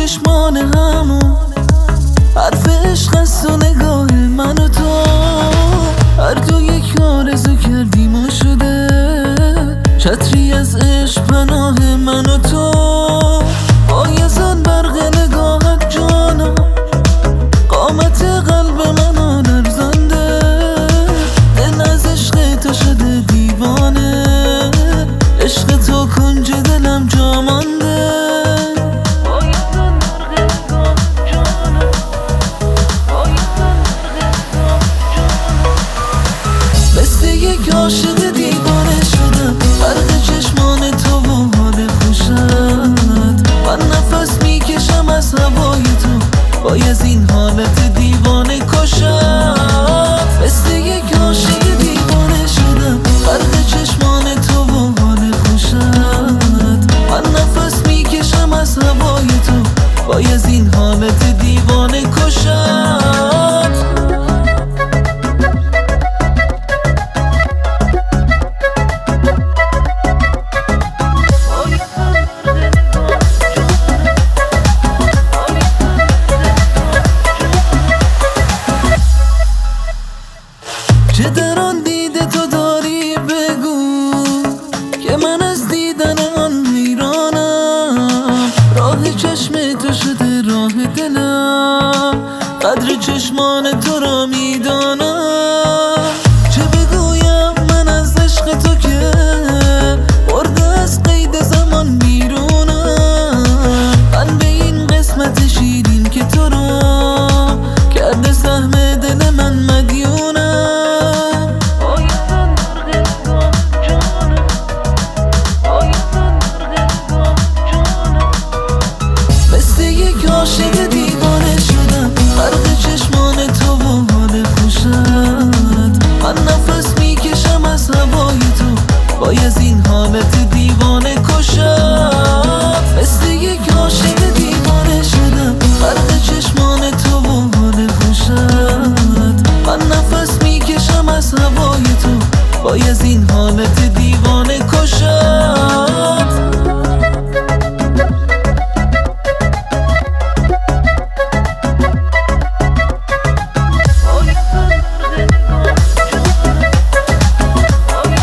چشمان همون حرف عشق است و نگاه من و تو، هر دو یک آرزو کردیم و شده چتری از عشق پناه من و تو. بایزان برق نگاهت جانا قامت قلب منو لرزانده، دل از عشق تو شده دیوانه، عشق تو کنج دلم جا مانده. یک عاشق دیوانه شدم، فرق چشمان تو و حال خوشت، من نفس میکشم از هوای تو، باید این حالت دیوانه کشم. مثل یک عاشق دیوانه شدم، فرق چشمان تو و حال خوشت، من نفس میکشم از هوای تو، باید این حالت دیوانه کشم. چه در آن دیده تو داری بگو که من از دیدن آن حیرانم، راه چشم تو شده راه دلم، قدر چشمان تو را میدانم. چه بگویم من از عشق تو که برده از قید زمان بیرونم، من به این قسمت شیرین که تو را کرده سهم دل من مدیونم. عاشق دیوانه شدم، فرق چشمان تو و حال خوشت، من نفس میکشم از هوای تو، باید این حالت دیوانه کشم. مثل یک عاشق دیوانه شدم، فرق چشمان تو و حال خوشت، من نفس میکشم از هوای تو، باید این حالت دیوانه کشم.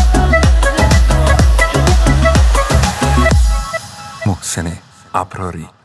محسن ابراری